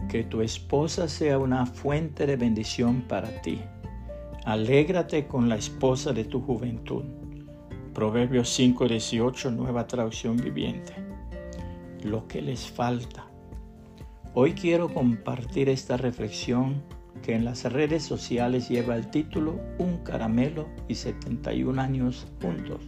Que tu esposa sea una fuente de bendición para ti. Alégrate con la esposa de tu juventud. Proverbios 5:18, Nueva Traducción Viviente. Lo que les falta. Hoy quiero compartir esta reflexión que en las redes sociales lleva el título Un caramelo y 71 años juntos.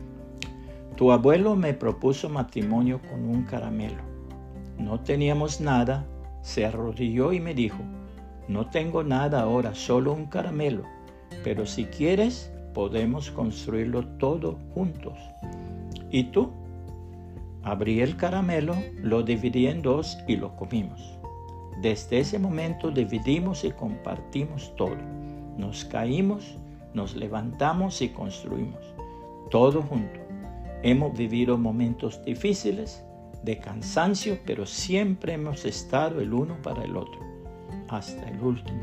Tu abuelo me propuso matrimonio con un caramelo. No teníamos nada. Se arrodilló y me dijo: no tengo nada ahora, solo un caramelo, pero si quieres podemos construirlo todo juntos. ¿Y tú? Abrí el caramelo, lo dividí en dos y lo comimos. Desde ese momento dividimos y compartimos todo. Nos caímos, nos levantamos y construimos. Todo junto. Hemos vivido momentos difíciles, de cansancio, pero siempre hemos estado el uno para el otro, hasta el último.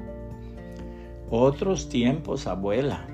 Otros tiempos, abuela.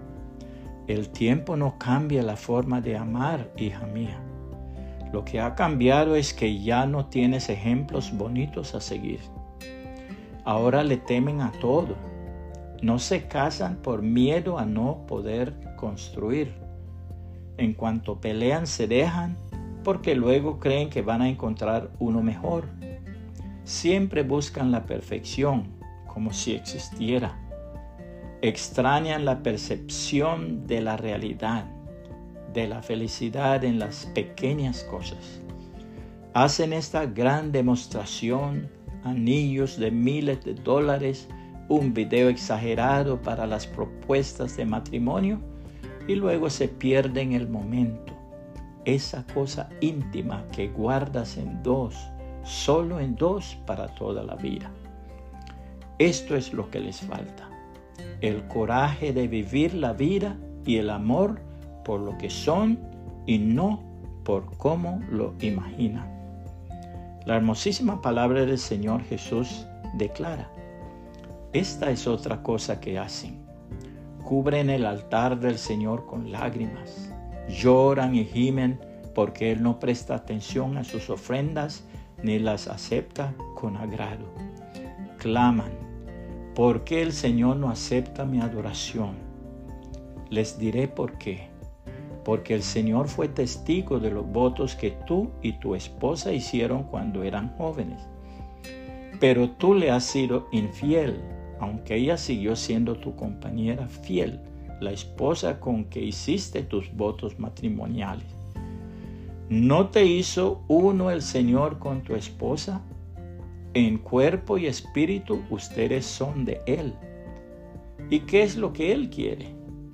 El tiempo no cambia la forma de amar, hija mía. Lo que ha cambiado es que ya no tienes ejemplos bonitos a seguir. Ahora le temen a todo. No se casan por miedo a no poder construir. En cuanto pelean, se dejan porque luego creen que van a encontrar uno mejor. Siempre buscan la perfección, como si existiera. Extrañan la percepción de la realidad, de la felicidad en las pequeñas cosas. Hacen esta gran demostración, anillos de miles de dólares, un video exagerado para las propuestas de matrimonio y luego se pierden el momento. Esa cosa íntima que guardas en dos, solo en dos para toda la vida. Esto es lo que les falta. El coraje de vivir la vida y el amor por lo que son y no por cómo lo imaginan. La hermosísima palabra del Señor Jesús declara: esta es otra cosa que hacen. Cubren el altar del Señor con lágrimas. Lloran y gimen porque Él no presta atención a sus ofrendas ni las acepta con agrado. Claman: ¿por qué el Señor no acepta mi adoración? Les diré por qué. Porque el Señor fue testigo de los votos que tú y tu esposa hicieron cuando eran jóvenes. Pero tú le has sido infiel, aunque ella siguió siendo tu compañera fiel, la esposa con que hiciste tus votos matrimoniales. ¿No te hizo uno el Señor con tu esposa? En cuerpo y espíritu ustedes son de Él. ¿Y qué es lo que Él quiere?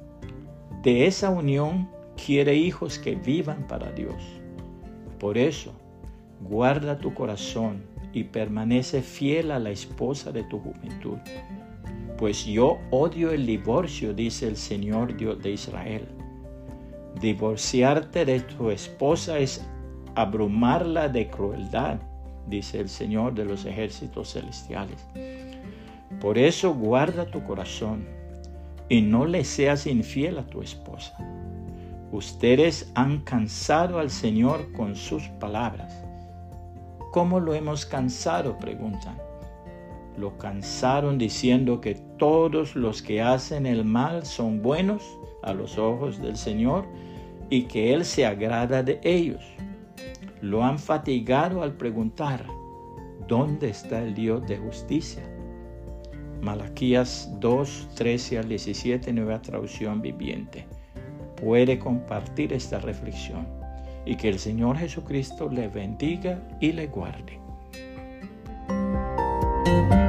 De esa unión quiere hijos que vivan para Dios. Por eso, guarda tu corazón y permanece fiel a la esposa de tu juventud. Pues yo odio el divorcio, dice el Señor Dios de Israel. Divorciarte de tu esposa es abrumarla de crueldad, dice el Señor de los ejércitos celestiales. Por eso guarda tu corazón y no le seas infiel a tu esposa. Ustedes han cansado al Señor con sus palabras. ¿Cómo lo hemos cansado?, preguntan. Lo cansaron diciendo que todos los que hacen el mal son buenos a los ojos del Señor y que Él se agrada de ellos. Lo han fatigado al preguntar: ¿dónde está el Dios de justicia? Malaquías 2, 13 al 17, Nueva Traducción Viviente. Puede compartir esta reflexión y que el Señor Jesucristo le bendiga y le guarde.